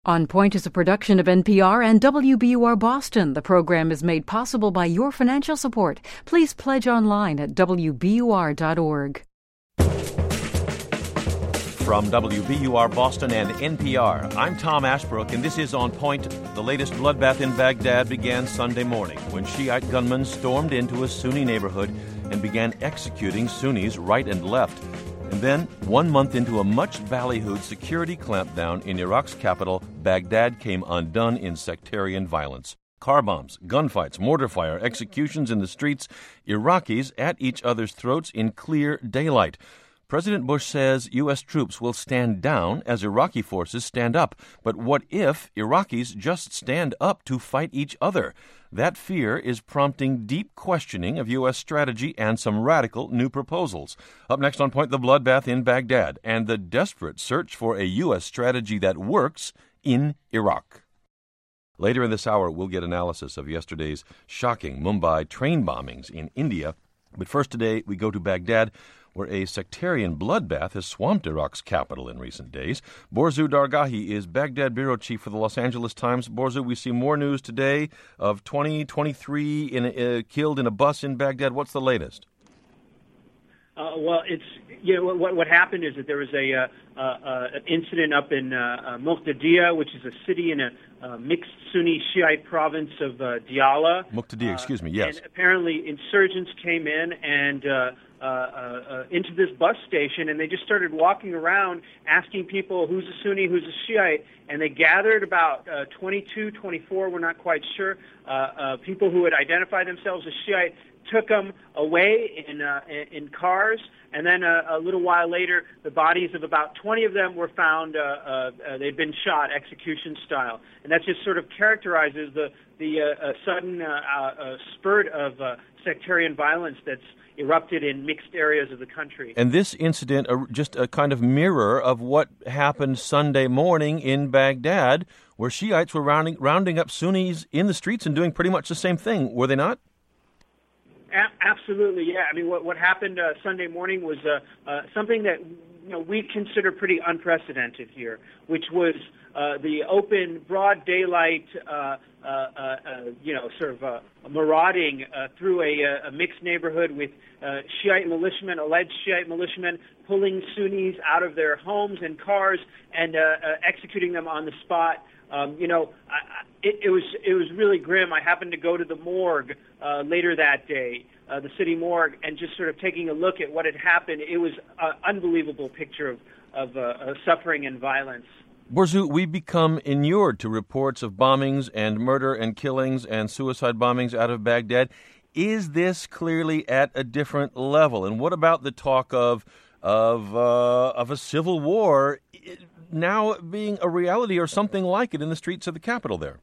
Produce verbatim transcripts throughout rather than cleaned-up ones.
On Point is a production of N P R and W B U R Boston. The program is made possible by your financial support. Please pledge online at w b u r dot org. From W B U R Boston and N P R, I'm Tom Ashbrook, and this is On Point. The latest bloodbath in Baghdad began Sunday morning when Shiite gunmen stormed into a Sunni neighborhood and began executing Sunnis right and left. And then, one month into a much ballyhooed security clampdown in Iraq's capital, Baghdad came undone in sectarian violence. Car bombs, gunfights, mortar fire, executions in the streets, Iraqis at each other's throats in clear daylight. President Bush says U S troops will stand down as Iraqi forces stand up. But what if Iraqis just stand up to fight each other? That fear is prompting deep questioning of U S strategy and some radical new proposals. Up next on Point, the bloodbath in Baghdad and the desperate search for a U S strategy that works in Iraq. Later in this hour, we'll get analysis of yesterday's shocking Mumbai train bombings in India. But first today, we go to Baghdad, where a sectarian bloodbath has swamped Iraq's capital in recent days. Borzu Dargahi is Baghdad bureau chief for the Los Angeles Times. Borzu, we see more news today of twenty, twenty-three in, uh, killed in a bus in Baghdad. What's the latest? Uh, well, it's you know what what happened is that there was a uh, uh, an incident up in uh, uh, Muqtadiya, which is a city in a uh, mixed Sunni Shiite province of uh, Diyala. Muqtadiya, excuse me. Yes. And apparently, insurgents came in and. Uh, Uh, uh, into this bus station, and they just started walking around asking people who's a Sunni, who's a Shiite, and they gathered about uh, twenty-two, twenty-four, we're not quite sure, uh, uh, people who would identify themselves as Shiite, took them away in uh, in cars, and then a, a little while later, the bodies of about twenty of them were found. Uh, uh, uh, they'd been shot execution style, and that just sort of characterizes the the uh, uh, sudden uh, uh, spurt of uh, sectarian violence that's erupted in mixed areas of the country. And this incident, uh, just a kind of mirror of what happened Sunday morning in Baghdad, where Shiites were rounding rounding up Sunnis in the streets and doing pretty much the same thing, were they not? A- absolutely, yeah. I mean, what what happened uh, Sunday morning was uh, uh, something that you know we consider pretty unprecedented here, which was uh, the open, broad daylight, uh, uh, uh, you know, sort of uh, marauding uh, through a, a mixed neighborhood with uh, Shiite militiamen, alleged Shiite militiamen, pulling Sunnis out of their homes and cars and uh, uh, executing them on the spot. Um, you know, I, I, it, it was it was really grim. I happened to go to the morgue uh, later that day, uh, the city morgue, and just sort of taking a look at what had happened. It was an unbelievable picture of of uh, suffering and violence. Borzu, we've become inured to reports of bombings and murder and killings and suicide bombings out of Baghdad. Is this clearly at a different level? And what about the talk of of uh, of a civil war now being a reality or something like it in the streets of the capital there?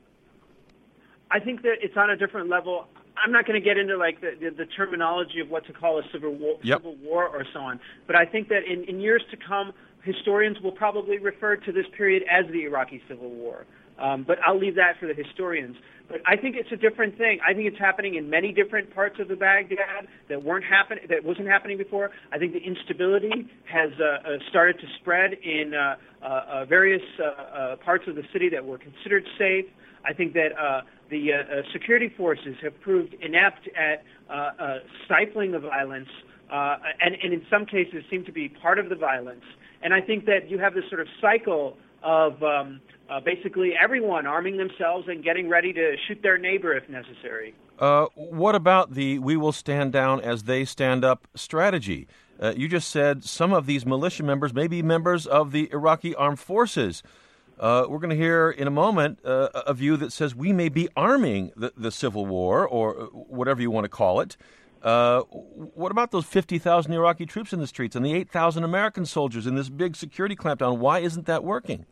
I think that it's on a different level. I'm not going to get into like the, the, the terminology of what to call a civil war, yep. civil war or so on, but I think that in, in years to come, historians will probably refer to this period as the Iraqi Civil War. Um, but I'll leave that for the historians. But I think it's a different thing. I think it's happening in many different parts of the Baghdad that weren't happen that wasn't happening before. I think the instability has uh, uh, started to spread in uh, uh, uh, various uh, uh, parts of the city that were considered safe. I think that uh, the uh, uh, security forces have proved inept at uh, uh, stifling the violence, uh, and, and in some cases seem to be part of the violence. And I think that you have this sort of cycle of um, uh, basically everyone arming themselves and getting ready to shoot their neighbor if necessary. Uh, what about the we will stand down as they stand up strategy? Uh, you just said some of these militia members may be members of the Iraqi armed forces. Uh, we're going to hear in a moment uh, a view that says we may be arming the, the civil war, or whatever you want to call it. Uh, what about those fifty thousand Iraqi troops in the streets and the eight thousand American soldiers in this big security clampdown? Why isn't that working?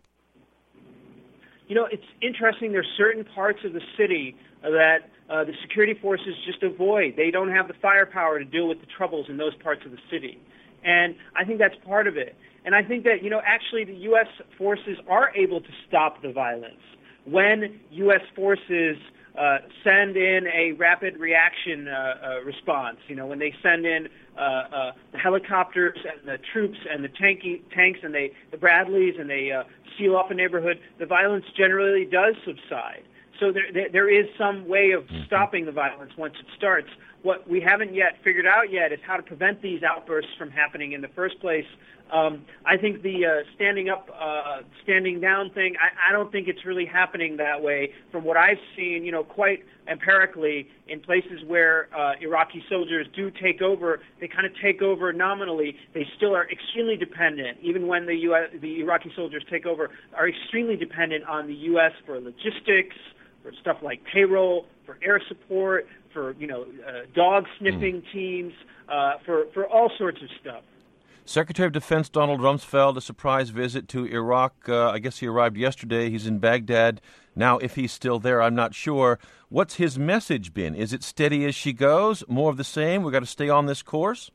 You know, it's interesting. There's certain parts of the city that uh, the security forces just avoid. They don't have the firepower to deal with the troubles in those parts of the city. And I think that's part of it. And I think that, you know, actually the U S forces are able to stop the violence. When U S forces uh, send in a rapid reaction uh, uh, response. You know, when they send in uh, uh, the helicopters and the troops and the tanky, tanks and they, the Bradleys and they uh, seal off a neighborhood, the violence generally does subside. So there, there, there is some way of stopping the violence once it starts. What we haven't yet figured out yet is how to prevent these outbursts from happening in the first place. Um, I think the uh, standing up, uh, standing down thing, I, I don't think it's really happening that way. From what I've seen, you know, quite empirically, in places where uh, Iraqi soldiers do take over, they kind of take over nominally. They still are extremely dependent, even when the U S, the Iraqi soldiers take over, are extremely dependent on the U S for logistics, for stuff like payroll, for air support, for, you know, uh, dog sniffing mm. teams, uh, for, for all sorts of stuff. Secretary of Defense Donald Rumsfeld, a surprise visit to Iraq. Uh, I guess he arrived yesterday. He's in Baghdad. Now, if he's still there, I'm not sure. What's his message been? Is it steady as she goes? More of the same? We've got to stay on this course?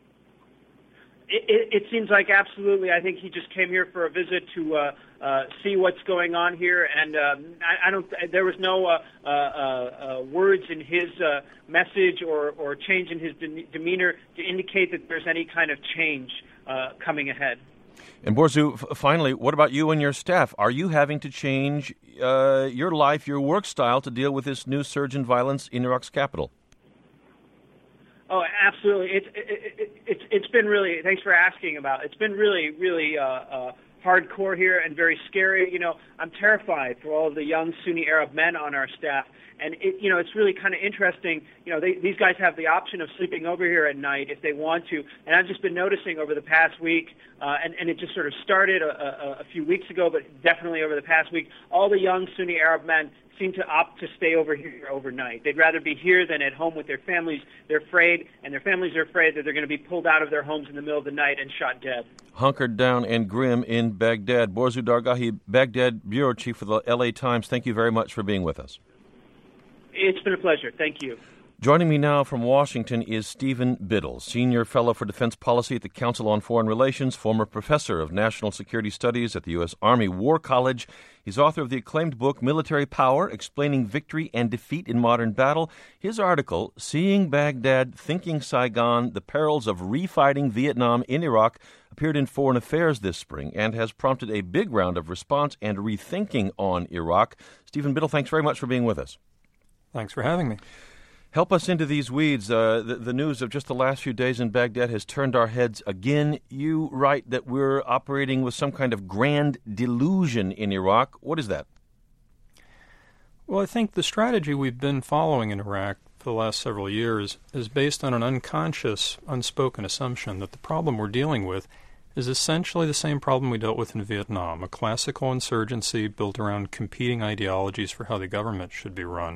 It, it, it seems like absolutely. I think he just came here for a visit to uh, uh, see what's going on here, and um, I, I don't. There was no uh, uh, uh, words in his uh, message or, or change in his de- demeanor to indicate that there's any kind of change uh, coming ahead. And Borzu, f- finally, what about you and your staff? Are you having to change uh, your life, your work style to deal with this new surge in violence in Iraq's capital? Oh, absolutely. It's it, it, it's it's been really. Thanks for asking about. It's been really really uh, uh, hardcore here and very scary. You know, I'm terrified for all of the young Sunni Arab men on our staff, and it, you know, it's really kind of interesting. You know, they, these guys have the option of sleeping over here at night if they want to, and I've just been noticing over the past week, uh, and and it just sort of started a, a, a few weeks ago, but definitely over the past week, all the young Sunni Arab men seem to opt to stay over here overnight. They'd rather be here than at home with their families. They're afraid, and their families are afraid that they're going to be pulled out of their homes in the middle of the night and shot dead. Hunkered down and grim in Baghdad. Borzu Dargahi, Baghdad Bureau Chief for the L A Times, thank you very much for being with us. It's been a pleasure. Thank you. Joining me now from Washington is Stephen Biddle, Senior Fellow for Defense Policy at the Council on Foreign Relations, former Professor of National Security Studies at the U S. Army War College. He's author of the acclaimed book, Military Power, Explaining Victory and Defeat in Modern Battle. His article, Seeing Baghdad, Thinking Saigon, The Perils of Refighting Vietnam in Iraq, appeared in Foreign Affairs this spring and has prompted a big round of response and rethinking on Iraq. Stephen Biddle, thanks very much for being with us. Thanks for having me. Help us into these weeds. Uh, the, the news of just the last few days in Baghdad has turned our heads again. You write that we're operating with some kind of grand delusion in Iraq. What is that? Well, I think the strategy we've been following in Iraq for the last several years is based on an unconscious, unspoken assumption that the problem we're dealing with is essentially the same problem we dealt with in Vietnam, a classical insurgency built around competing ideologies for how the government should be run.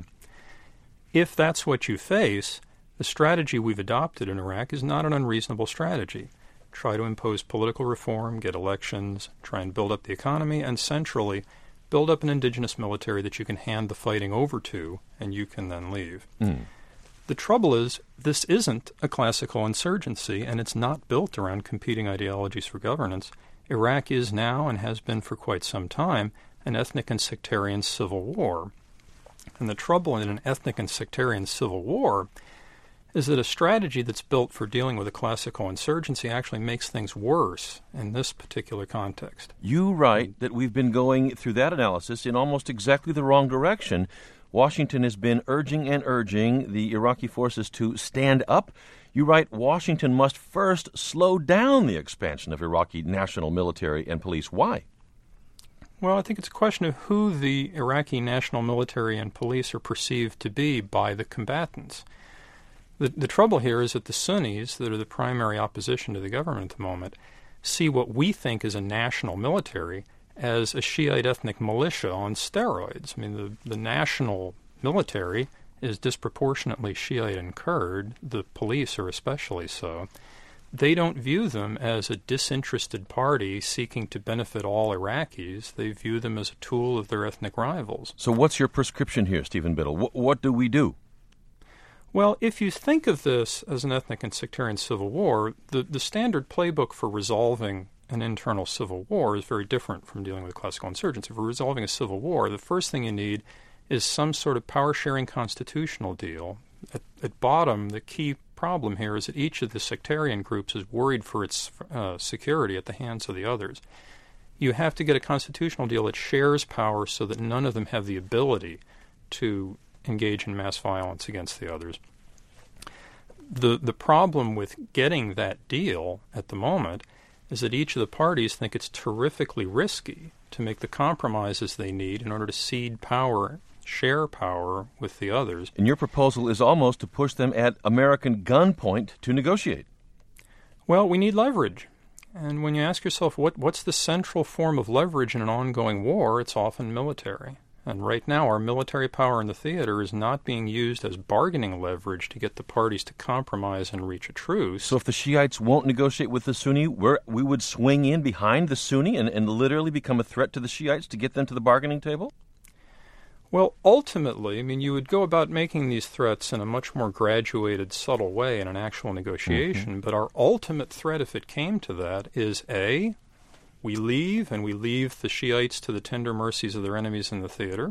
If that's what you face, the strategy we've adopted in Iraq is not an unreasonable strategy. Try to impose political reform, get elections, try and build up the economy, and centrally, build up an indigenous military that you can hand the fighting over to, and you can then leave. Mm. The trouble is, this isn't a classical insurgency, and it's not built around competing ideologies for governance. Iraq is now, and has been for quite some time, an ethnic and sectarian civil war. And the trouble in an ethnic and sectarian civil war is that a strategy that's built for dealing with a classical insurgency actually makes things worse in this particular context. You write that we've been going through that analysis in almost exactly the wrong direction. Washington has been urging and urging the Iraqi forces to stand up. You write Washington must first slow down the expansion of Iraqi national military and police. Why? Well, I think it's a question of who the Iraqi national military and police are perceived to be by the combatants. The, the trouble here is that the Sunnis, that are the primary opposition to the government at the moment, see what we think is a national military as a Shiite ethnic militia on steroids. I mean, the, the national military is disproportionately Shiite and Kurd. The police are especially so. They don't view them as a disinterested party seeking to benefit all Iraqis. They view them as a tool of their ethnic rivals. So what's your prescription here, Stephen Biddle? What, what do we do? Well, if you think of this as an ethnic and sectarian civil war, the, the standard playbook for resolving an internal civil war is very different from dealing with classical insurgency. For resolving a civil war, the first thing you need is some sort of power-sharing constitutional deal. At, at bottom, the key problem here is that each of the sectarian groups is worried for its uh, security at the hands of the others. You have to get a constitutional deal that shares power so that none of them have the ability to engage in mass violence against the others. The the problem with getting that deal at the moment is that each of the parties think it's terrifically risky to make the compromises they need in order to cede power, share power with the others. And your proposal is almost to push them at American gunpoint to negotiate. Well, we need leverage. And when you ask yourself what what's the central form of leverage in an ongoing war, it's often military. And right now, our military power in the theater is not being used as bargaining leverage to get the parties to compromise and reach a truce. So if the Shiites won't negotiate with the Sunni, we're, we would swing in behind the Sunni and, and literally become a threat to the Shiites to get them to the bargaining table? Well, ultimately, I mean, you would go about making these threats in a much more graduated, subtle way in an actual negotiation. Mm-hmm. But our ultimate threat, if it came to that, is A, we leave, and we leave the Shiites to the tender mercies of their enemies in the theater.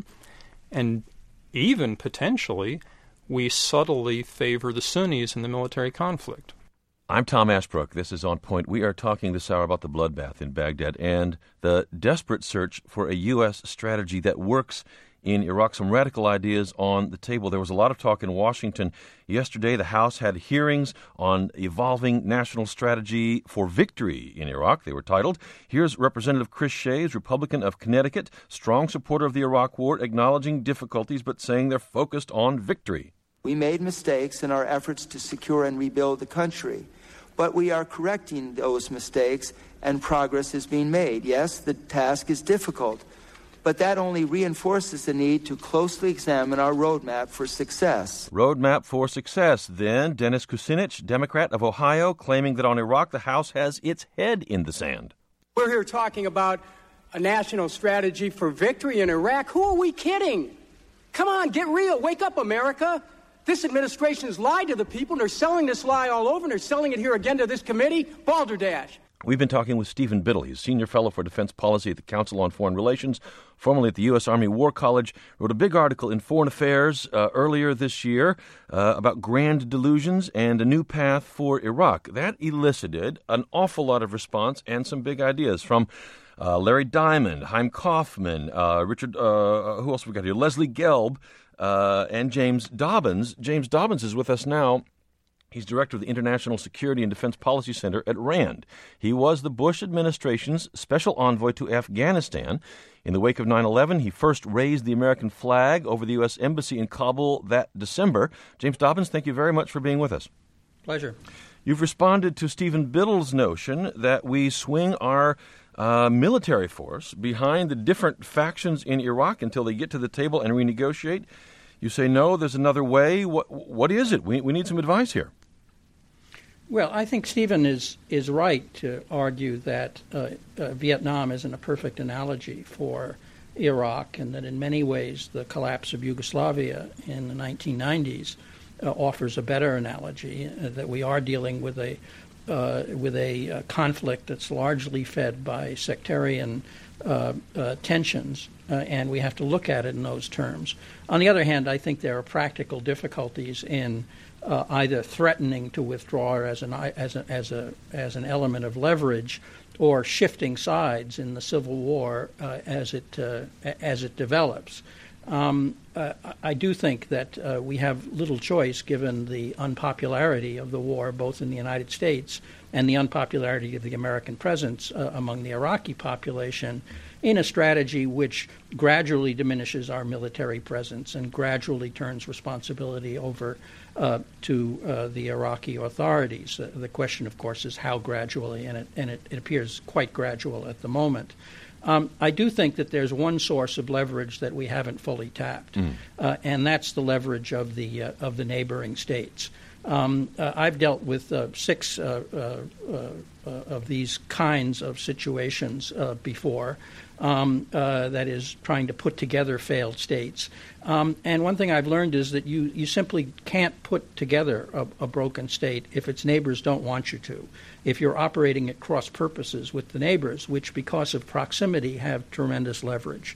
And even, potentially, we subtly favor the Sunnis in the military conflict. I'm Tom Ashbrook. This is On Point. We are talking this hour about the bloodbath in Baghdad and the desperate search for a U S strategy that works in Iraq. Some radical ideas on the table. There was a lot of talk in Washington yesterday. The House had hearings on evolving national strategy for victory in Iraq. They were titled. Here's Representative Chris Shays, Republican of Connecticut, strong supporter of the Iraq War, acknowledging difficulties but saying they're focused on victory. We made mistakes in our efforts to secure and rebuild the country, but we are correcting those mistakes and progress is being made. Yes, the task is difficult, but that only reinforces the need to closely examine our roadmap for success. Roadmap for success. Then Dennis Kucinich, Democrat of Ohio, claiming that on Iraq the House has its head in the sand. We're here talking about a national strategy for victory in Iraq. Who are we kidding? Come on, get real. Wake up, America. This administration has lied to the people, and they're selling this lie all over, and they're selling it here again to this committee. Balderdash. We've been talking with Stephen Biddle. He's Senior Fellow for Defense Policy at the Council on Foreign Relations, formerly at the U S. Army War College. Wrote a big article in Foreign Affairs uh, earlier this year uh, about grand delusions and a new path for Iraq. That elicited an awful lot of response and some big ideas from uh, Larry Diamond, Chaim Kaufman, uh, Richard, uh, who else have we got here? Leslie Gelb, uh, and James Dobbins. James Dobbins is with us now. He's director of the International Security and Defense Policy Center at RAND. He was the Bush administration's special envoy to Afghanistan. In the wake of nine eleven, he first raised the American flag over the U S. Embassy in Kabul that December. James Dobbins, thank you very much for being with us. Pleasure. You've responded to Stephen Biddle's notion that we swing our uh, military force behind the different factions in Iraq until they get to the table and renegotiate. You say, no, there's another way. What, what is it? We, we need some advice here. Well, I think Stephen is, is right to argue that uh, uh, Vietnam isn't a perfect analogy for Iraq, and that in many ways the collapse of Yugoslavia in the nineteen nineties uh, offers a better analogy, uh, that we are dealing with a uh, with a uh, conflict that's largely fed by sectarian uh, uh, tensions, uh, and we have to look at it in those terms. On the other hand, I think there are practical difficulties in Uh, either threatening to withdraw as an as a, as a as an element of leverage, or shifting sides in the Civil War uh, as it uh, as it develops. Um, uh, I do think that uh, we have little choice, given the unpopularity of the war, both in the United States and the unpopularity of the American presence uh, among the Iraqi population, in a strategy which gradually diminishes our military presence and gradually turns responsibility over uh, to uh, the Iraqi authorities. Uh, the question, of course, is how gradually, and it, and it, it appears quite gradual at the moment. Um, I do think that there's one source of leverage that we haven't fully tapped, mm. uh, and that's the leverage of the uh, of the neighboring states. Um, uh, I've dealt with uh, six uh, uh, uh, of these kinds of situations uh, before, um, uh, that is, trying to put together failed states. Um, and one thing I've learned is that you, you simply can't put together a, a broken state if its neighbors don't want you to. If you're operating at cross purposes with the neighbors, which because of proximity have tremendous leverage.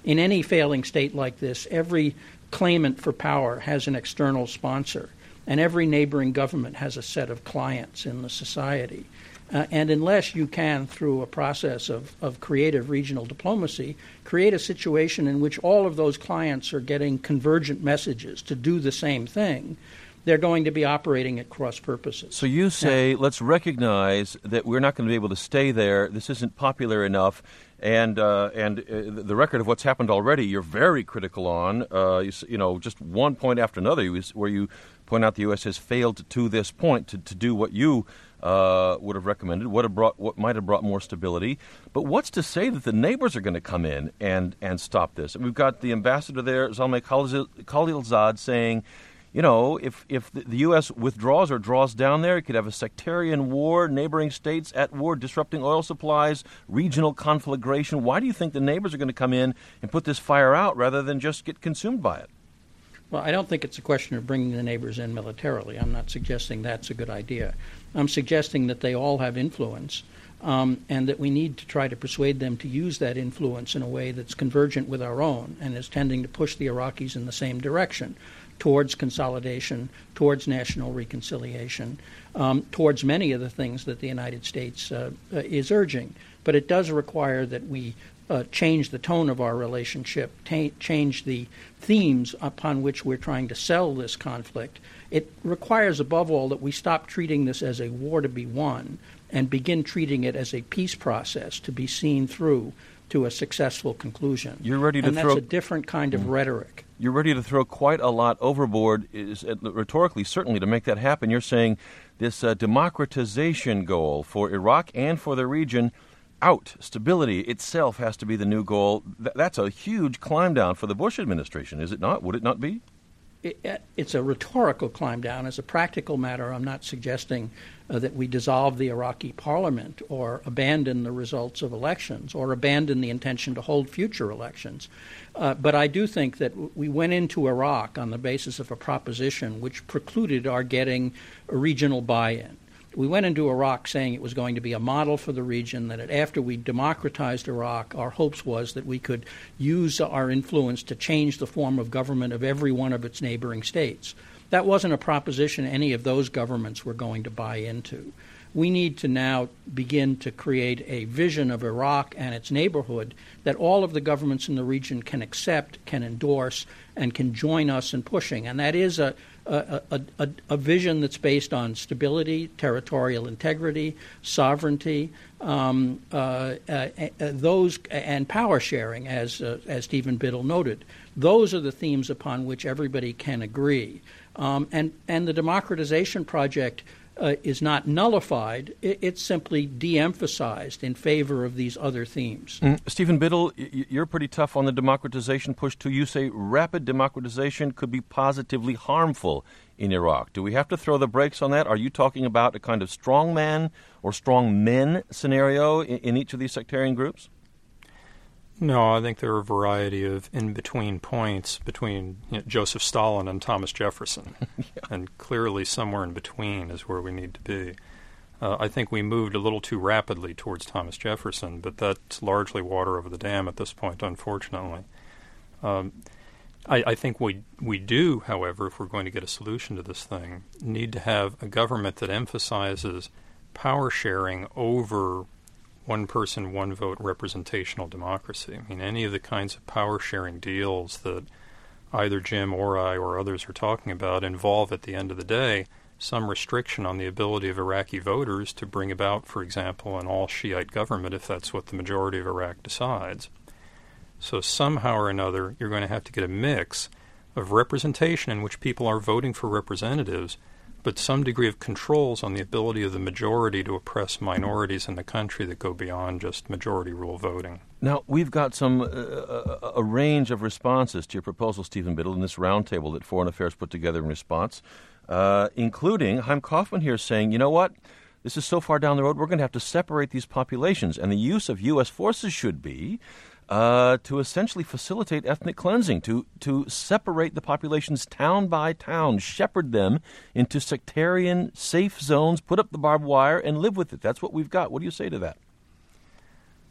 In any failing state like this, every claimant for power has an external sponsor, and every neighboring government has a set of clients in the society. Uh, and unless you can, through a process of, of creative regional diplomacy, create a situation in which all of those clients are getting convergent messages to do the same thing, they're going to be operating at cross purposes. So you say, now, let's recognize that we're not going to be able to stay there. This isn't popular enough. And uh, and uh, the record of what's happened already, you're very critical on. Uh, you, you know, just one point after another, where you point out the U S has failed to this point to, to do what you uh, would have recommended, what have brought, what might have brought more stability. But what's to say that the neighbors are going to come in and and stop this? And we've got the ambassador there, Zalmay Khalilzad, saying, you know, if, if the U S withdraws or draws down there, it could have a sectarian war, neighboring states at war, disrupting oil supplies, regional conflagration. Why do you think the neighbors are going to come in and put this fire out rather than just get consumed by it? Well, I don't think it's a question of bringing the neighbors in militarily. I'm not suggesting that's a good idea. I'm suggesting that they all have influence, um, and that we need to try to persuade them to use that influence in a way that's convergent with our own and is tending to push the Iraqis in the same direction, towards consolidation, towards national reconciliation, um, towards many of the things that the United States uh, uh, is urging. But it does require that we uh, change the tone of our relationship, ta- change the themes upon which we're trying to sell this conflict. It requires, above all, that we stop treating this as a war to be won and begin treating it as a peace process to be seen through to a successful conclusion. You're ready to and throw... that's a different kind of mm. rhetoric. You're ready to throw quite a lot overboard, is, uh, rhetorically, certainly, to make that happen. You're saying this uh, democratization goal for Iraq and for the region, out. Stability itself has to be the new goal. Th- that's a huge climb down for the Bush administration, is it not? Would it not be? It, it's a rhetorical climb down. As a practical matter, I'm not suggesting uh, that we dissolve the Iraqi parliament or abandon the results of elections or abandon the intention to hold future elections. Uh, but I do think that w- we went into Iraq on the basis of a proposition which precluded our getting a regional buy-in. We went into Iraq saying it was going to be a model for the region, that after we democratized Iraq, our hopes was that we could use our influence to change the form of government of every one of its neighboring states. That wasn't a proposition any of those governments were going to buy into. We need to now begin to create a vision of Iraq and its neighborhood that all of the governments in the region can accept, can endorse, and can join us in pushing. And that is a A, a, a, a vision that's based on stability, territorial integrity, sovereignty, um, uh, uh, uh, those and power sharing, as uh, as Stephen Biddle noted. Those are the themes upon which everybody can agree. Um, and and the democratization project uh, is not nullified; it, it's simply de-emphasized in favor of these other themes. Mm. Stephen Biddle, you're pretty tough on the democratization push too. You say rapid democratization could be positively harmful in Iraq. Do we have to throw the brakes on that? Are you talking about a kind of strong man or strong men scenario in, in each of these sectarian groups? No, I think there are a variety of in-between points between you know, Joseph Stalin and Thomas Jefferson, yeah. And clearly somewhere in between is where we need to be. Uh, I think we moved a little too rapidly towards Thomas Jefferson, but that's largely water over the dam at this point, unfortunately. Um, I, I think we we do, however, if we're going to get a solution to this thing, need to have a government that emphasizes power sharing over one-person, one-vote representational democracy. I mean, any of the kinds of power-sharing deals that either Jim or I or others are talking about involve, at the end of the day, some restriction on the ability of Iraqi voters to bring about, for example, an all-Shiite government if that's what the majority of Iraq decides. So somehow or another, you're going to have to get a mix of representation in which people are voting for representatives, but some degree of controls on the ability of the majority to oppress minorities in the country that go beyond just majority rule voting. Now, we've got some uh, a, a range of responses to your proposal, Stephen Biddle, in this roundtable that Foreign Affairs put together in response, uh, including Chaim Kaufman here saying, you know what, this is so far down the road, we're going to have to separate these populations, and the use of U S forces should be Uh, to essentially facilitate ethnic cleansing, to, to separate the populations town by town, shepherd them into sectarian safe zones, put up the barbed wire, and live with it. That's what we've got. What do you say to that?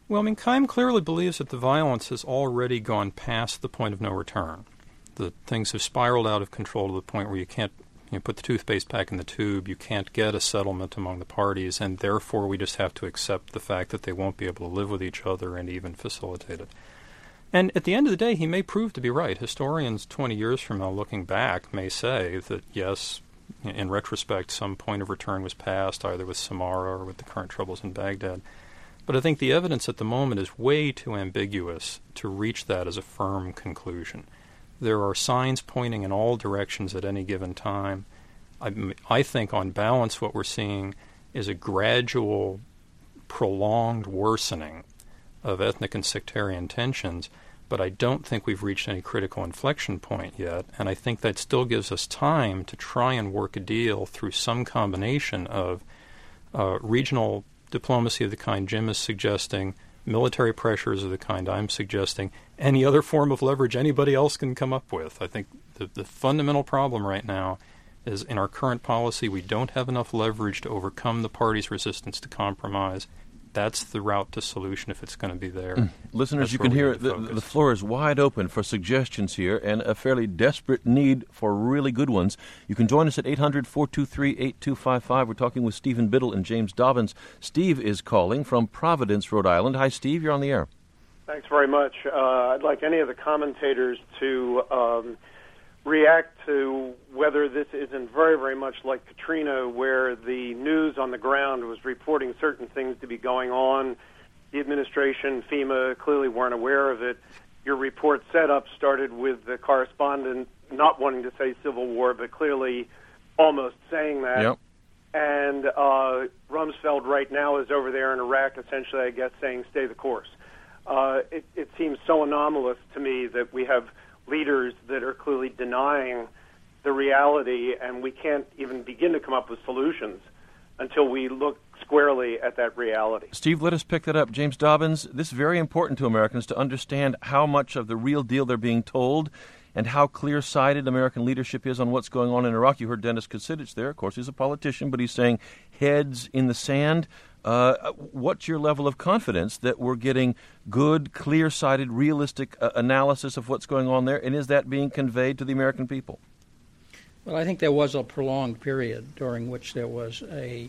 Well, I mean, Keim clearly believes that the violence has already gone past the point of no return. That things have spiraled out of control to the point where you can't you know, put the toothpaste back in the tube, you can't get a settlement among the parties, and therefore we just have to accept the fact that they won't be able to live with each other and even facilitate it. And at the end of the day, he may prove to be right. Historians twenty years from now, looking back, may say that, yes, in retrospect, some point of return was passed, either with Samarra or with the current troubles in Baghdad. But I think the evidence at the moment is way too ambiguous to reach that as a firm conclusion. There are signs pointing in all directions at any given time. I, I think on balance what we're seeing is a gradual, prolonged worsening of ethnic and sectarian tensions, but I don't think we've reached any critical inflection point yet, and I think that still gives us time to try and work a deal through some combination of uh, regional diplomacy of the kind Jim is suggesting, military pressures of the kind I'm suggesting, any other form of leverage anybody else can come up with. I think the, the fundamental problem right now is in our current policy we don't have enough leverage to overcome the party's resistance to compromise. That's the route to solution if it's going to be there. Mm. Listeners, That's you can hear the, focus. the floor is wide open for suggestions here and a fairly desperate need for really good ones. You can join us at eight hundred, four two three, eight two five five. We're talking with Stephen Biddle and James Dobbins. Steve is calling from Providence, Rhode Island. Hi, Steve. You're on the air. Thanks very much. Uh, I'd like any of the commentators to um, react to whether this isn't very, very much like Katrina, where the news on the ground was reporting certain things to be going on. The administration, FEMA, clearly weren't aware of it. Your report setup started with the correspondent not wanting to say civil war, but clearly almost saying that. Yep. And uh, Rumsfeld right now is over there in Iraq, essentially, I guess, saying stay the course. Uh, it, it seems so anomalous to me that we have leaders that are clearly denying the reality, and we can't even begin to come up with solutions until we look squarely at that reality. Steve, let us pick that up. James Dobbins, this is very important to Americans to understand how much of the real deal they're being told and how clear-sighted American leadership is on what's going on in Iraq. You heard Dennis Kucinich there. Of course, he's a politician, but he's saying heads in the sand. Uh, what's your level of confidence that we're getting good, clear-sighted, realistic uh, analysis of what's going on there, and is that being conveyed to the American people? Well, I think there was a prolonged period during which there was a,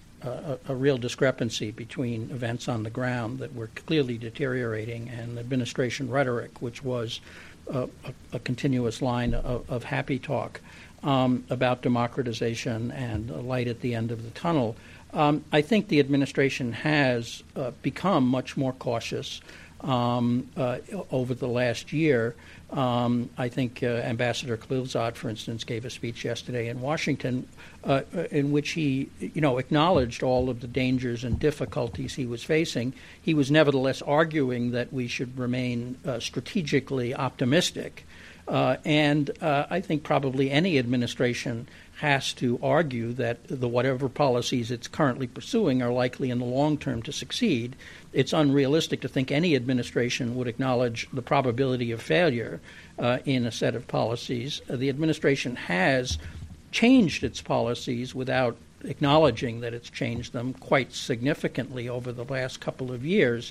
a, a real discrepancy between events on the ground that were clearly deteriorating and administration rhetoric, which was a, a, a continuous line of, of happy talk um, about democratization and a light at the end of the tunnel. Um, I think the administration has uh, become much more cautious um, uh, over the last year. Um, I think uh, Ambassador Khalilzad, for instance, gave a speech yesterday in Washington uh, in which he, you know, acknowledged all of the dangers and difficulties he was facing. He was nevertheless arguing that we should remain uh, strategically optimistic. Uh, and uh, I think probably any administration has to argue that the whatever policies it's currently pursuing are likely in the long term to succeed. It's unrealistic to think any administration would acknowledge the probability of failure uh, in a set of policies. Uh, the administration has changed its policies without acknowledging that it's changed them quite significantly over the last couple of years.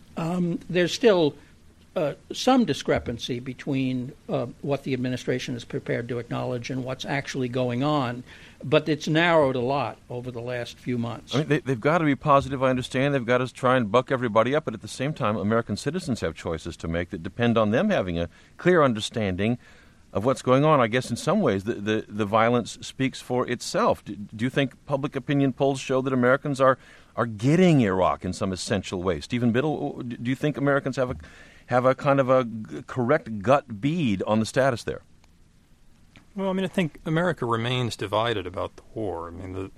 Um, there's still Uh, some discrepancy between uh, what the administration is prepared to acknowledge and what's actually going on, but it's narrowed a lot over the last few months. I mean, they, they've got to be positive, I understand. They've got to try and buck everybody up, but at the same time, American citizens have choices to make that depend on them having a clear understanding of what's going on. I guess in some ways the, the, the violence speaks for itself. Do, do you think public opinion polls show that Americans are, are getting Iraq in some essential way? Stephen Biddle, do you think Americans have a have a kind of a g- correct gut bead on the status there? Well, I mean, I think America remains divided about the war. I mean, the,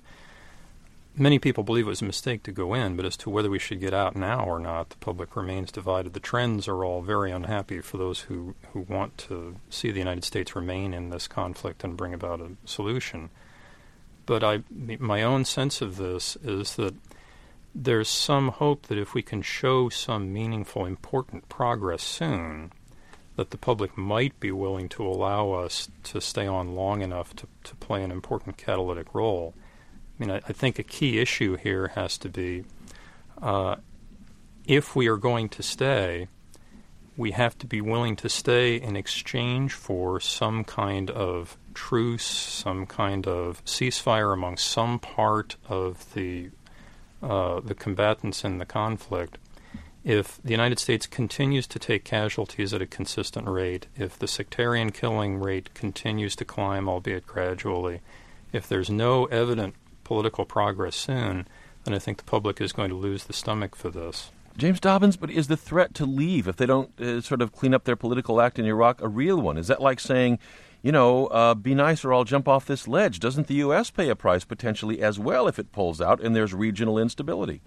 many people believe it was a mistake to go in, but as to whether we should get out now or not, the public remains divided. The trends are all very unhappy for those who, who want to see the United States remain in this conflict and bring about a solution. But I, my own sense of this is that there's some hope that if we can show some meaningful, important progress soon, that the public might be willing to allow us to stay on long enough to, to play an important catalytic role. I mean, I, I think a key issue here has to be uh, if we are going to stay, we have to be willing to stay in exchange for some kind of truce, some kind of ceasefire among some part of the uh, the combatants in the conflict. If the United States continues to take casualties at a consistent rate, if the sectarian killing rate continues to climb, albeit gradually, if there's no evident political progress soon, then I think the public is going to lose the stomach for this. James Dobbins, but is the threat to leave if they don't uh, sort of clean up their political act in Iraq a real one? Is that like saying, you know, uh, be nice or I'll jump off this ledge? Doesn't the U S pay a price potentially as well if it pulls out and there's regional instability?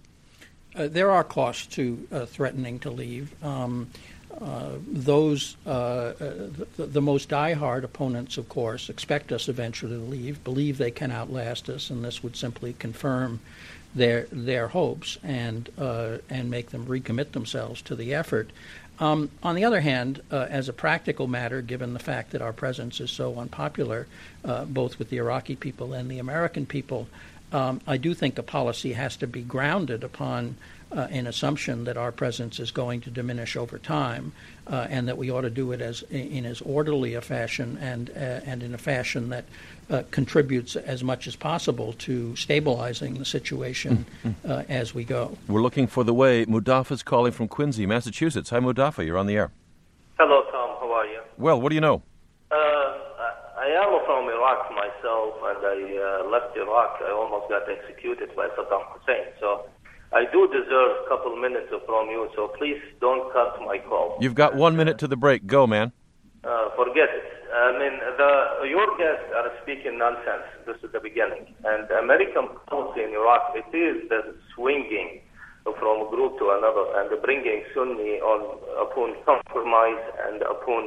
Uh, there are costs to uh, threatening to leave. Um, uh, those, uh, uh, the, the most diehard opponents, of course, expect us eventually to leave, believe they can outlast us, and this would simply confirm their their hopes and uh, and make them recommit themselves to the effort. Um, on the other hand, uh, as a practical matter, given the fact that our presence is so unpopular, uh, both with the Iraqi people and the American people, Um, I do think a policy has to be grounded upon uh, an assumption that our presence is going to diminish over time, uh, and that we ought to do it as in as orderly a fashion and uh, and in a fashion that uh, contributes as much as possible to stabilizing the situation uh, as we go. We're looking for the way. Mudafa's calling from Quincy, Massachusetts. Hi, Mudafa. You're on the air. Hello, Tom. How are you? Well, what do you know? Uh, I am from Iraq myself, and I uh, left Iraq. I almost got executed by Saddam Hussein. So I do deserve a couple minutes from you, so please don't cut my call. You've got one minute to the break. Go, man. Uh, forget it. I mean, the, your guests are speaking nonsense. This is the beginning. And American policy in Iraq, it is the swinging from a group to another and bringing Sunni on upon compromise and upon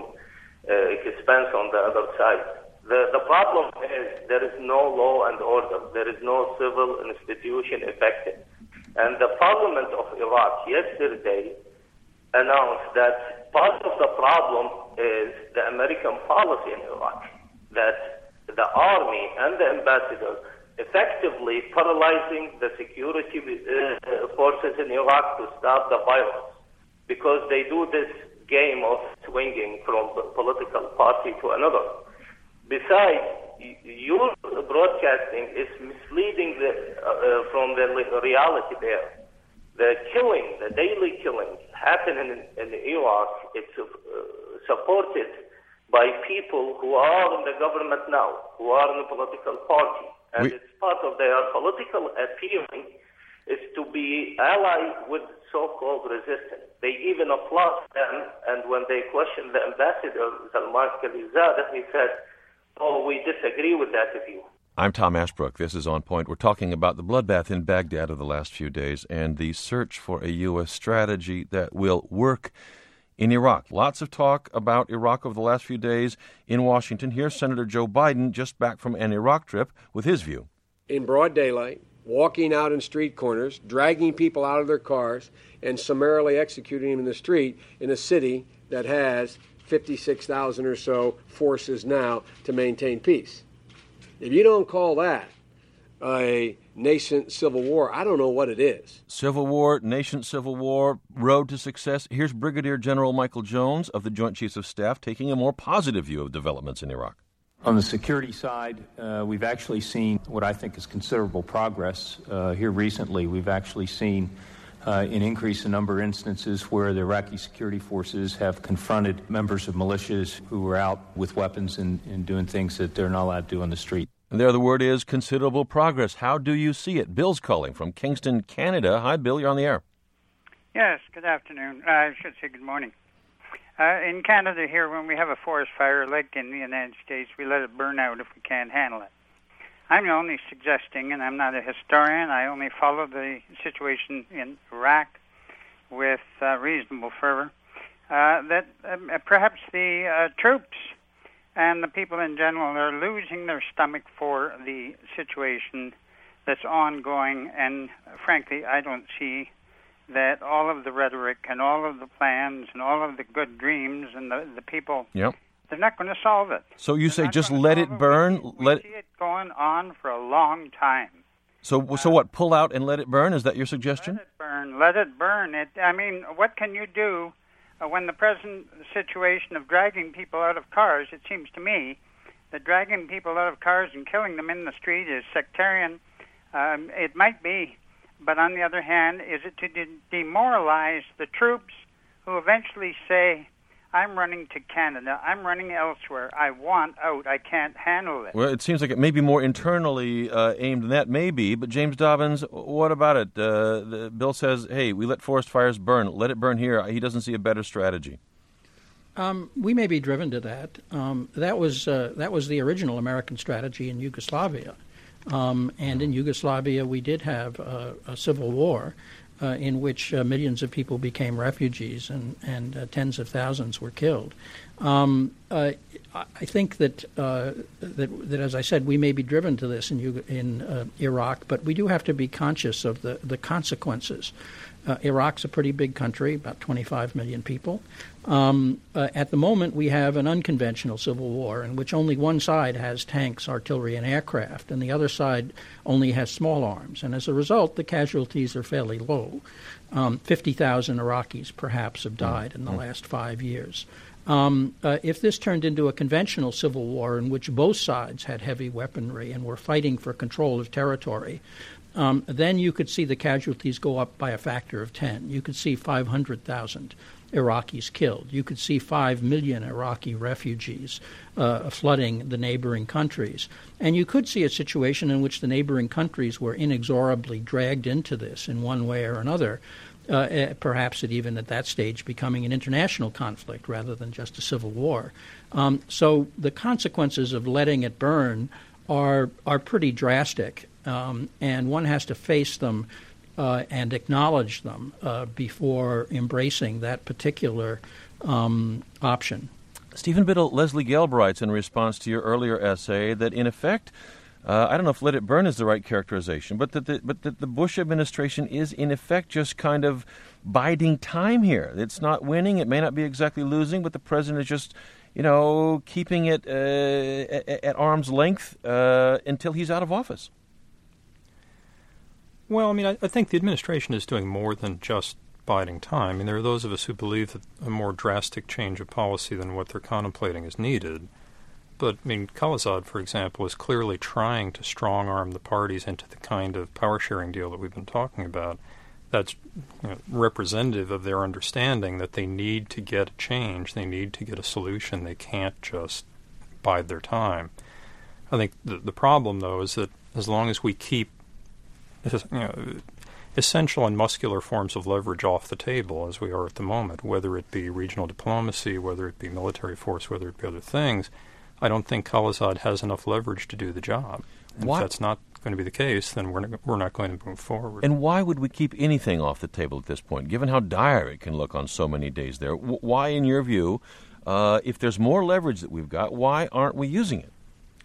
uh, expense on the other side. The, the problem is there is no law and order. There is no civil institution effective. And the Parliament of Iraq yesterday announced that part of the problem is the American policy in Iraq, that the army and the ambassador effectively paralyzing the security uh, forces in Iraq to stop the virus, because they do this game of swinging from the political party to another. Besides, your broadcasting is misleading the, uh, from the reality there. The killing, the daily killing happening in, in Iraq, it's uh, supported by people who are in the government now, who are in the political party. And we, it's part of their political appealing is to be allied with so-called resistance. They even applaud them, and when they questioned the ambassador, Salman Khalilzad, he said, oh, we disagree with that view. I'm Tom Ashbrook. This is On Point. We're talking about the bloodbath in Baghdad of the last few days and the search for a U S strategy that will work in Iraq. Lots of talk about Iraq over the last few days in Washington. Here's Senator Joe Biden, just back from an Iraq trip, with his view. In broad daylight, walking out in street corners, dragging people out of their cars, and summarily executing them in the street in a city that has fifty-six thousand or so forces now to maintain peace. If you don't call that a nascent civil war, I don't know what it is. Civil war, nascent civil war, road to success. Here's Brigadier General Michael Jones of the Joint Chiefs of Staff taking a more positive view of developments in Iraq. On the security side, uh, we've actually seen what I think is considerable progress uh, here recently. We've actually seen Uh, an increase in number of instances where the Iraqi security forces have confronted members of militias who were out with weapons and, and doing things that they're not allowed to do on the street. And there the word is considerable progress. How do you see it? Bill's calling from Kingston, Canada. Hi, Bill. You're on the air. Yes, good afternoon. Uh, I should say good morning. Uh, in Canada here, when we have a forest fire like in the United States, we let it burn out if we can't handle it. I'm only suggesting, and I'm not a historian, I only follow the situation in Iraq with uh, reasonable fervor, uh, that uh, perhaps the uh, troops and the people in general are losing their stomach for the situation that's ongoing, and frankly, I don't see that all of the rhetoric and all of the plans and all of the good dreams and the, the people... Yep. They're not going to solve it. So you They're say just let it burn? We, we let see it going on for a long time. So, so what? Pull out and let it burn? Is that your suggestion? Let it burn. Let it burn. It. I mean, what can you do uh, when the present situation of dragging people out of cars? It seems to me that dragging people out of cars and killing them in the street is sectarian. Um, it might be, but on the other hand, is it to de- demoralize the troops who eventually say, I'm running to Canada, I'm running elsewhere, I want out, I can't handle it? Well, it seems like it may be more internally uh, aimed than that, maybe, but James Dobbins, what about it? Uh, the bill says, hey, we let forest fires burn, let it burn here. He doesn't see a better strategy. Um, we may be driven to that. Um, that was uh, that was the original American strategy in Yugoslavia. Um, and in Yugoslavia, we did have uh, a civil war uh, in which uh, millions of people became refugees and, and uh, tens of thousands were killed. Um, uh, I think that, uh, that, that, as I said, we may be driven to this in, Yug- in uh, Iraq, but we do have to be conscious of the, the consequences. Uh, Iraq's a pretty big country, about twenty-five million people. Um, uh, at the moment, we have an unconventional civil war in which only one side has tanks, artillery, and aircraft, and the other side only has small arms. And as a result, the casualties are fairly low. Um, fifty thousand Iraqis, perhaps, have died in the last five years. Um, uh, if this turned into a conventional civil war in which both sides had heavy weaponry and were fighting for control of territory, Um, then you could see the casualties go up by a factor of ten. You could see five hundred thousand Iraqis killed. You could see five million Iraqi refugees uh, flooding the neighboring countries. And you could see a situation in which the neighboring countries were inexorably dragged into this in one way or another, uh, perhaps it even at that stage becoming an international conflict rather than just a civil war. Um, so the consequences of letting it burn are are pretty drastic. Um, and one has to face them uh, and acknowledge them uh, before embracing that particular um, option. Stephen Biddle, Leslie Gelb writes in response to your earlier essay that, in effect, uh, I don't know if let it burn is the right characterization, but that the, but that the Bush administration is, in effect, just kind of biding time here. It's not winning. It may not be exactly losing, but the president is just, you know, keeping it uh, at, at arm's length uh, until he's out of office. Well, I mean, I, I think the administration is doing more than just biding time. I mean, there are those of us who believe that a more drastic change of policy than what they're contemplating is needed. But, I mean, Khalilzad, for example, is clearly trying to strong-arm the parties into the kind of power-sharing deal that we've been talking about. That's you know, representative of their understanding that they need to get a change, they need to get a solution. They can't just bide their time. I think the, the problem, though, is that as long as we keep you know, essential and muscular forms of leverage off the table, as we are at the moment, whether it be regional diplomacy, whether it be military force, whether it be other things, I don't think Khalilzad has enough leverage to do the job. And What? if that's not going to be the case, then we're not, we're not going to move forward. And why would we keep anything off the table at this point, given how dire it can look on so many days there? W- why, in your view, uh, if there's more leverage that we've got, why aren't we using it?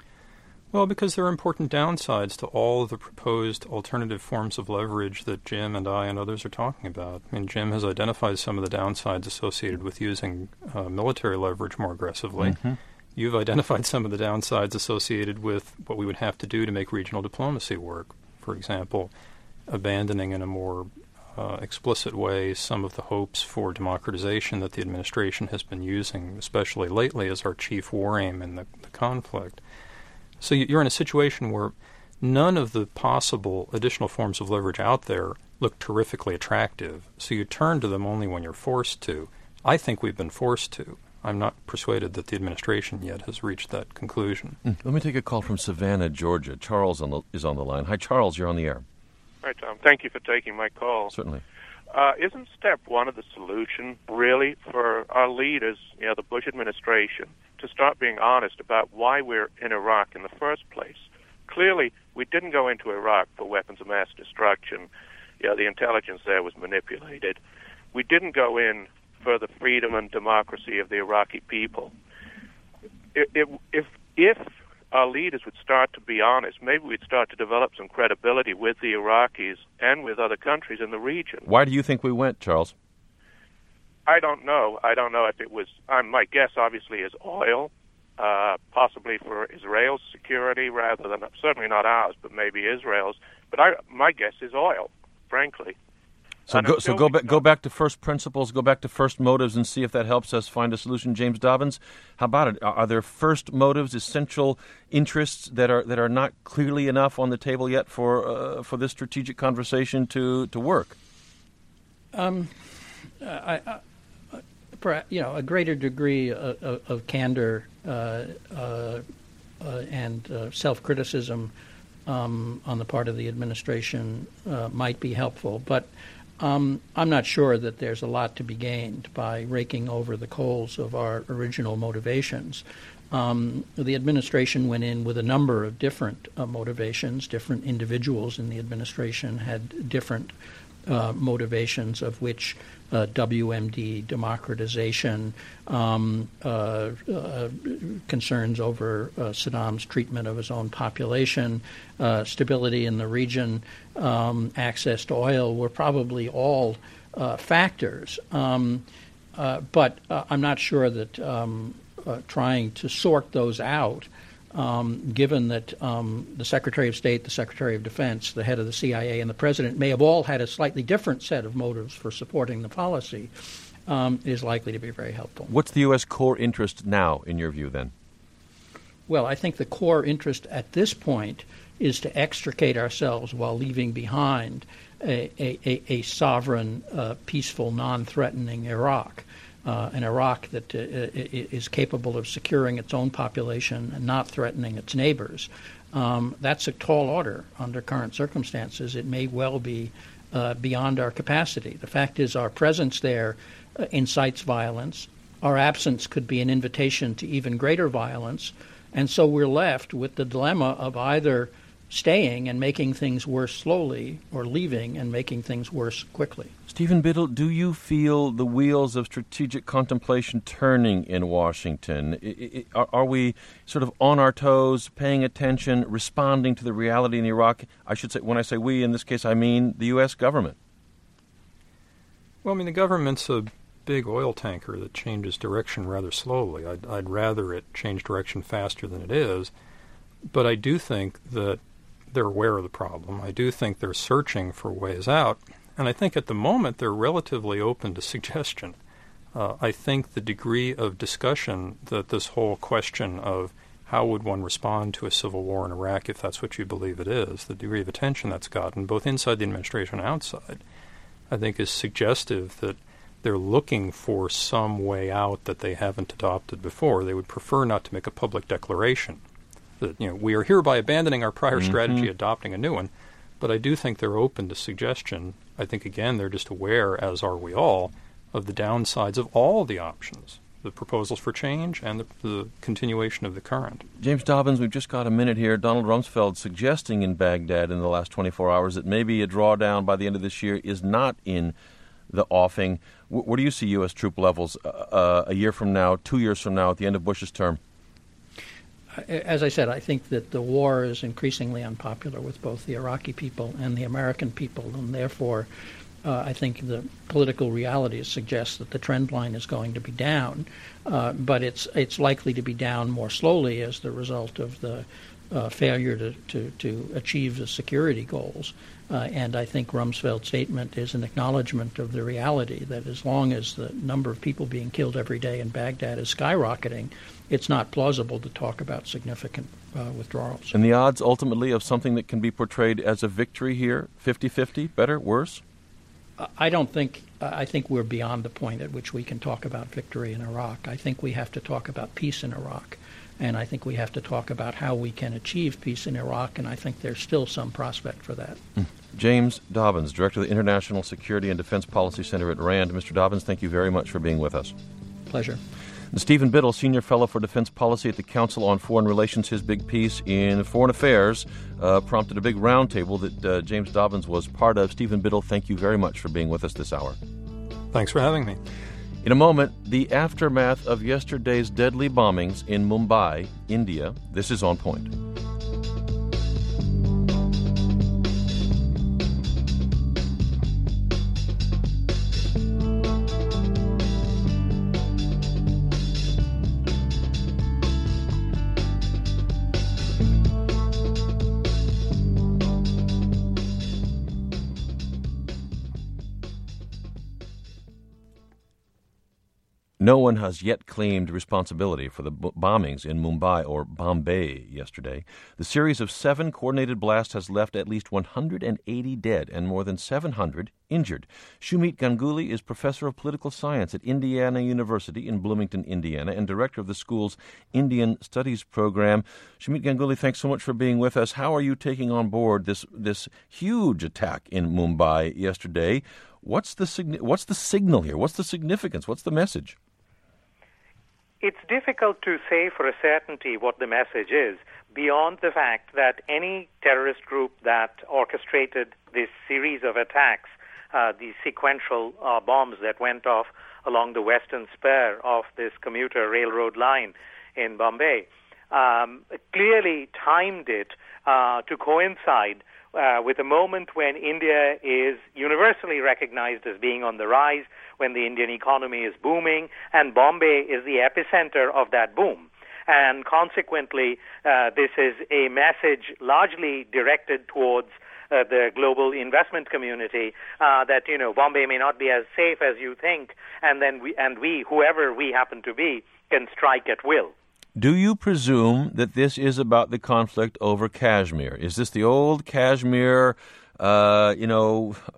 Well, because there are important downsides to all of the proposed alternative forms of leverage that Jim and I and others are talking about. I mean, Jim has identified some of the downsides associated with using uh, military leverage more aggressively. Mm-hmm. You've identified some of the downsides associated with what we would have to do to make regional diplomacy work. For example, abandoning in a more uh, explicit way some of the hopes for democratization that the administration has been using, especially lately, as our chief war aim in the, the conflict. So you're in a situation where none of the possible additional forms of leverage out there look terrifically attractive, so you turn to them only when you're forced to. I think we've been forced to. I'm not persuaded that the administration yet has reached that conclusion. Mm. Let me take a call from Savannah, Georgia. Charles on the, is on the line. Hi, Charles, you're on the air. Hi, Tom. Thank you for taking my call. Certainly. Uh, isn't step one of the solution really for our leaders, you know, the Bush administration, to start being honest about why we're in Iraq in the first place? Clearly, we didn't go into Iraq for weapons of mass destruction. You know, the intelligence there was manipulated. We didn't go in for the freedom and democracy of the Iraqi people. If, if, if our leaders would start to be honest, maybe we'd start to develop some credibility with the Iraqis and with other countries in the region. Why do you think we went, Charles? I don't know. I don't know if it was, um, my guess obviously is oil. uh, possibly for Israel's security rather than, certainly not ours, but maybe Israel's. But I, my guess is oil, frankly. So and go so go back go back to first principles, go back to first motives, and see if that helps us find a solution. James Dobbins, how about it? Are, are there first motives, essential interests that are that are not clearly enough on the table yet for uh, for this strategic conversation to to work? Um, I, I, you know, a greater degree of, of, of candor uh, uh, uh, and uh, self-criticism um, on the part of the administration uh, might be helpful, but. Um, I'm not sure that there's a lot to be gained by raking over the coals of our original motivations. Um, the administration went in with a number of different uh, motivations. Different individuals in the administration had different uh, motivations, of which uh, W M D, democratization, um, uh, uh, concerns over uh, Saddam's treatment of his own population, uh, stability in the region, um, access to oil were probably all uh, factors. Um, uh, but uh, I'm not sure that um, uh, trying to sort those out, um, given that um, the Secretary of State, the Secretary of Defense, the head of the C I A, and the President may have all had a slightly different set of motives for supporting the policy, um, is likely to be very helpful. What's the U S core interest now, in your view, then? Well, I think the core interest at this point is to extricate ourselves while leaving behind a, a, a sovereign, uh, peaceful, non-threatening Iraq. Uh, an Iraq that uh, is capable of securing its own population and not threatening its neighbors. Um, that's a tall order under current circumstances. It may well be uh, beyond our capacity. The fact is our presence there uh, incites violence. Our absence could be an invitation to even greater violence. And so we're left with the dilemma of either staying and making things worse slowly or leaving and making things worse quickly. Stephen Biddle, do you feel the wheels of strategic contemplation turning in Washington? I, I, are we sort of on our toes, paying attention, responding to the reality in Iraq? I should say, when I say we, in this case, I mean the U S government. Well, I mean, the government's a big oil tanker that changes direction rather slowly. I'd, I'd rather it change direction faster than it is. But I do think that they're aware of the problem. I do think they're searching for ways out. And I think at the moment they're relatively open to suggestion. Uh, I think the degree of discussion that this whole question of how would one respond to a civil war in Iraq, if that's what you believe it is, the degree of attention that's gotten, both inside the administration and outside, I think is suggestive that they're looking for some way out that they haven't adopted before. They would prefer not to make a public declaration that, you know, we are hereby abandoning our prior mm-hmm. strategy, adopting a new one. But I do think they're open to suggestion. I think, again, they're just aware, as are we all, of the downsides of all the options, the proposals for change and the, the continuation of the current. James Dobbins, we've just got a minute here. Donald Rumsfeld suggesting in Baghdad in the last twenty-four hours that maybe a drawdown by the end of this year is not in the offing. W- where do you see U S troop levels uh, uh, a year from now, two years from now, at the end of Bush's term? As I said, I think that the war is increasingly unpopular with both the Iraqi people and the American people, and therefore uh, I think the political reality suggests that the trend line is going to be down, uh, but it's it's likely to be down more slowly as the result of the uh, failure to, to, to achieve the security goals. Uh, and I think Rumsfeld's statement is an acknowledgement of the reality that as long as the number of people being killed every day in Baghdad is skyrocketing, it's not plausible to talk about significant uh, withdrawals. And the odds, ultimately, of something that can be portrayed as a victory here, fifty-fifty, better, worse? I don't think – I think we're beyond the point at which we can talk about victory in Iraq. I think we have to talk about peace in Iraq, and I think we have to talk about how we can achieve peace in Iraq, and I think there's still some prospect for that. Mm. James Dobbins, Director of the International Security and Defense Policy Center at RAND. Mister Dobbins, thank you very much for being with us. Pleasure. And Stephen Biddle, Senior Fellow for Defense Policy at the Council on Foreign Relations. His big piece in Foreign Affairs uh, prompted a big roundtable that uh, James Dobbins was part of. Stephen Biddle, thank you very much for being with us this hour. Thanks for having me. In a moment, the aftermath of yesterday's deadly bombings in Mumbai, India. This is On Point. No one has yet claimed responsibility for the b- bombings in Mumbai or Bombay yesterday. The series of seven coordinated blasts has left at least one hundred eighty dead and more than seven hundred injured. Shumeet Ganguly is professor of political science at Indiana University in Bloomington, Indiana, and director of the school's Indian Studies program. Shumeet Ganguly, thanks so much for being with us. How are you taking on board this this huge attack in Mumbai yesterday? What's the sign- what's the signal here? What's the significance? What's the message? It's difficult to say for a certainty what the message is, beyond the fact that any terrorist group that orchestrated this series of attacks, uh, the sequential uh, bombs that went off along the western spur of this commuter railroad line in Bombay, um, clearly timed it uh, to coincide Uh, with a moment when India is universally recognized as being on the rise, when the Indian economy is booming, and Bombay is the epicenter of that boom. And consequently, uh, this is a message largely directed towards uh, the global investment community uh, that, you know, Bombay may not be as safe as you think, and then we, and we, whoever we happen to be, can strike at will. Do you presume that this is about the conflict over Kashmir? Is this the old Kashmir, uh, you know,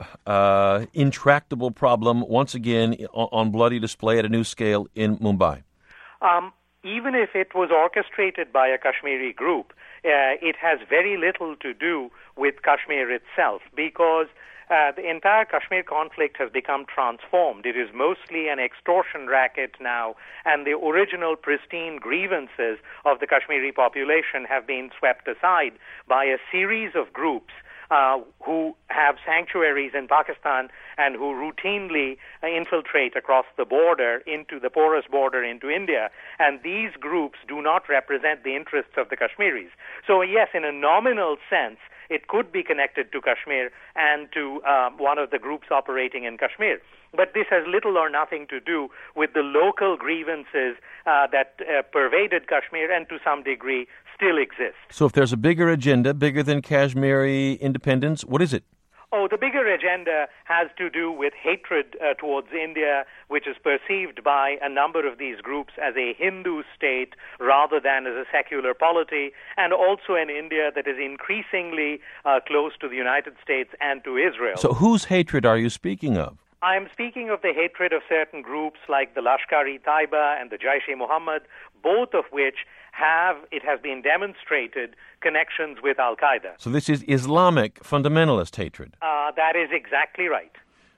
uh, intractable problem once again on, on bloody display at a new scale in Mumbai? Um, even if it was orchestrated by a Kashmiri group, uh, it has very little to do with Kashmir itself, because Uh, the entire Kashmir conflict has become transformed. It is mostly an extortion racket now, and the original pristine grievances of the Kashmiri population have been swept aside by a series of groups uh, who have sanctuaries in Pakistan and who routinely uh, infiltrate across the border into the porous border into India. And these groups do not represent the interests of the Kashmiris. So yes, in a nominal sense, it could be connected to Kashmir and to um, one of the groups operating in Kashmir. But this has little or nothing to do with the local grievances uh, that uh, pervaded Kashmir and to some degree still exist. So if there's a bigger agenda, bigger than Kashmiri independence, what is it? Oh, the bigger agenda has to do with hatred uh, towards India, which is perceived by a number of these groups as a Hindu state rather than as a secular polity, and also an India that is increasingly uh, close to the United States and to Israel. So whose hatred are you speaking of? I am speaking of the hatred of certain groups like the Lashkar-e-Taiba and the Jaish-e-Mohammed, both of which have, it has been demonstrated, connections with Al-Qaeda. So this is Islamic fundamentalist hatred? Uh, that is exactly right.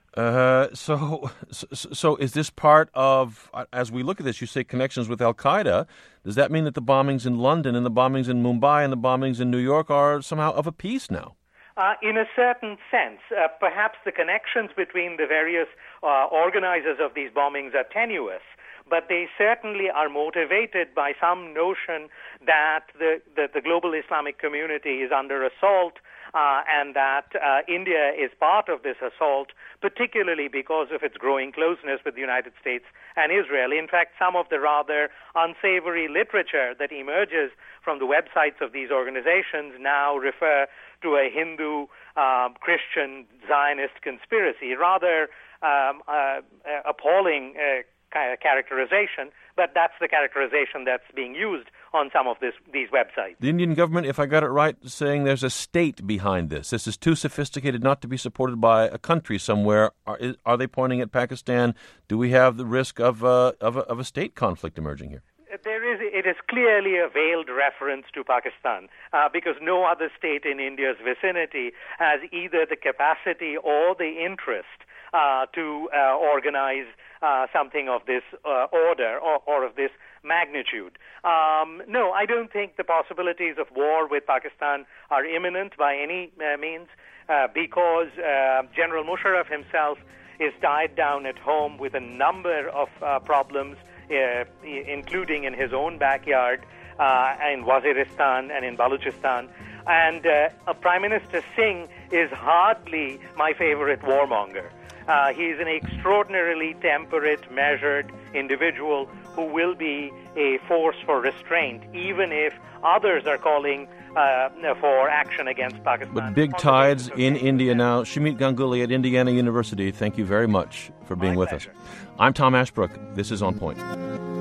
Uh, so, so, so is this part of, as we look at this, you say connections with Al-Qaeda. Does that mean that the bombings in London and the bombings in Mumbai and the bombings in New York are somehow of a piece now? Uh, in a certain sense, uh, perhaps the connections between the various uh, organizers of these bombings are tenuous, but they certainly are motivated by some notion that the, the, the global Islamic community is under assault uh, and that uh, India is part of this assault, particularly because of its growing closeness with the United States and Israel. In fact, some of the rather unsavory literature that emerges from the websites of these organizations now refer to a Hindu, uh, Christian, Zionist conspiracy, rather um, uh, appalling uh, characterization, but that's the characterization that's being used on some of this, these websites. The Indian government, if I got it right, is saying there's a state behind this. This is too sophisticated not to be supported by a country somewhere. Are, are they pointing at Pakistan? Do we have the risk of, uh, of, a, of a state conflict emerging here? There is, it is clearly a veiled reference to Pakistan uh, because no other state in India's vicinity has either the capacity or the interest uh, to uh, organize uh, something of this uh, order or, or of this magnitude. Um, no, I don't think the possibilities of war with Pakistan are imminent by any uh, means uh, because uh, General Musharraf himself is tied down at home with a number of uh, problems, uh, including in his own backyard uh, in Waziristan and in Balochistan. And uh, Prime Minister Singh is hardly my favorite warmonger. Uh, he's an extraordinarily temperate, measured individual who will be a force for restraint, even if others are calling uh, for action against Pakistan. But big tides in India now. Shamit Ganguly at Indiana University, thank you very much for being My with pleasure. us. I'm Tom Ashbrook. This is On Point.